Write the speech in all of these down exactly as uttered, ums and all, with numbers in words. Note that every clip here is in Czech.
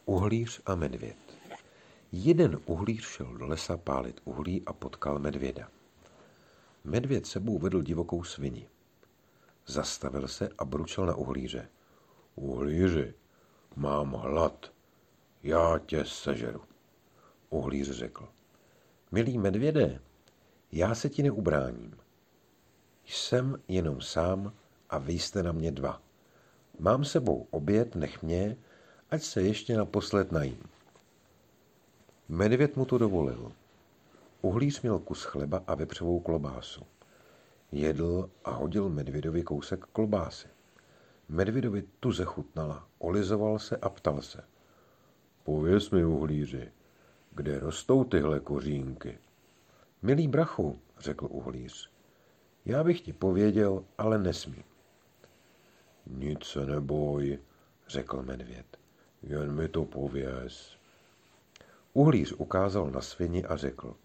Uhlíř a medvěd. Jeden uhlíř šel do lesa pálit uhlí a potkal medvěda. Medvěd sebou vedl divokou svini. Zastavil se a bručel na uhlíře. Uhlíři, mám hlad, já tě sežeru. Uhlíř řekl. Milý medvěde, já se ti neubráním. Jsem jenom sám a vy jste na mě dva. Mám sebou oběd, nech mě, ať se ještě naposled najím. Medvěd mu to dovolil. Uhlíř měl kus chleba a vepřovou klobásu. Jedl a hodil medvědovi kousek klobásy. Medvědovi tuze chutnala, olizoval se a ptal se. Pověz mi, uhlíři, kde rostou tyhle kořínky? Milý brachu, řekl uhlíř, já bych ti pověděl, ale nesmím. Nic se neboj, řekl medvěd, jen mi to pověz. Uhlíř ukázal na svini a řekl.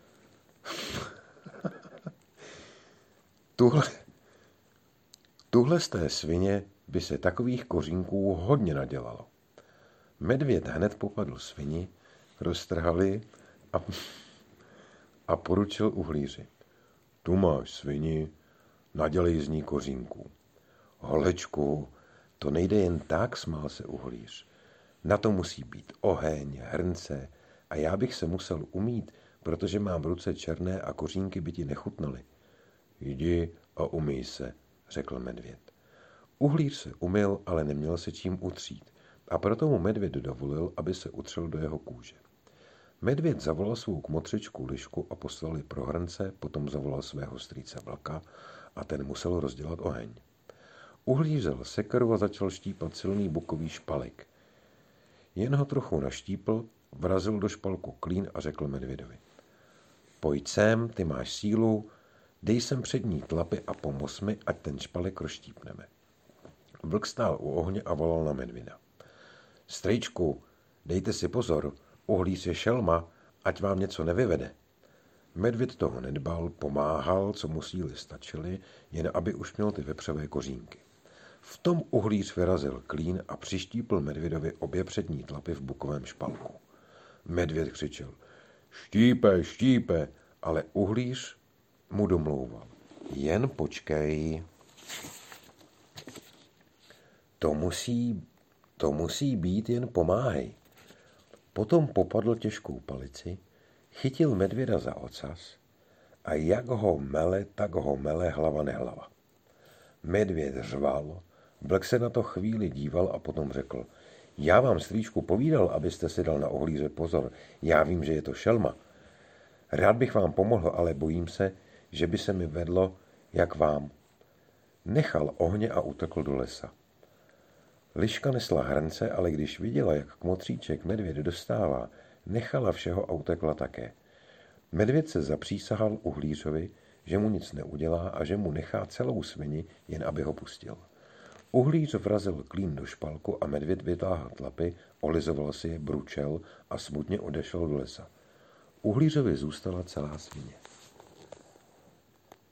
Tuhle, tuhle z té svině by se takových kořínků hodně nadělalo. Medvěd hned popadl svini, roztrhal ji a, a poručil uhlíři. Tu máš svini, nadělej z ní kořínků. Holečku, to nejde jen tak, smál se uhlíř. Na to musí být oheň, hrnce a já bych se musel umýt, protože mám ruce černé a kořínky by ti nechutnaly. Jdi a umyj se, řekl medvěd. Uhlíř se umyl, ale neměl se čím utřít a proto mu medvěd dovolil, aby se utřel do jeho kůže. Medvěd zavolal svou kmotřičku Lišku a poslal ji pro hrnce, potom zavolal svého strýce Vlka a ten musel rozdělat oheň. Uhlíř vzal sekeru a začal štípat silný bukový špalek. Jen ho trochu naštípl, vrazil do špalku klín a řekl medvědovi. Pojď sem, ty máš sílu, dej sem přední tlapy a pomoz mi, ať ten špalek rozštípneme. Vlk stál u ohně a volal na medvěda. Strejčku, dejte si pozor, uhlíř je šelma, ať vám něco nevyvede. Medvěd toho nedbal, pomáhal, co mu síly stačily, jen aby už měl ty vepřové kořínky. V tom uhlíř vyrazil klín a přištípl medvědovi obě přední tlapy v bukovém špalku. Medvěd křičel, štípe, štípe, ale uhlíř mu domlouval. Jen počkej. To musí, to musí být, jen pomáhej. Potom popadl těžkou palici, chytil medvěda za ocas a jak ho mele, tak ho mele hlava nehlava. Medvěd řval, vlk se na to chvíli díval a potom řekl, já vám, strýčku, povídal, abyste si dal na uhlíře pozor, já vím, že je to šelma. Rád bych vám pomohl, ale bojím se, že by se mi vedlo, jak vám. Nechal ohně a utekl do lesa. Liška nesla hrnce, ale když viděla, jak kmotříček medvěd dostává, nechala všeho a utekla také. Medvěd se zapřísahal uhlířovi, že mu nic neudělá a že mu nechá celou svini, jen aby ho pustil. Uhlíř vrazil klín do špalku a medvěd vytáhl tlapy, olizoval si je, bručel a smutně odešel do lesa. Uhlířovi zůstala celá svině.